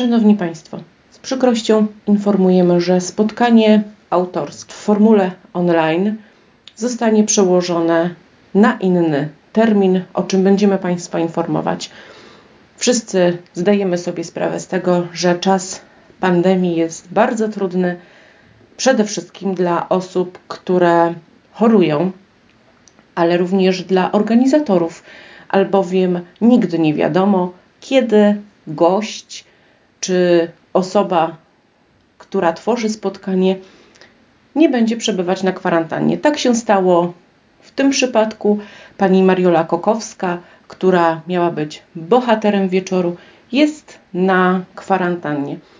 Szanowni Państwo, z przykrością informujemy, że spotkanie autorskie w formule online zostanie przełożone na inny termin, o czym będziemy Państwa informować. Wszyscy zdajemy sobie sprawę z tego, że czas pandemii jest bardzo trudny, przede wszystkim dla osób, które chorują, ale również dla organizatorów, albowiem nigdy nie wiadomo, kiedy gość czy osoba, która tworzy spotkanie, nie będzie przebywać na kwarantannie. Tak się stało w tym przypadku. Pani Mariola Kokowska, która miała być bohaterem wieczoru, jest na kwarantannie.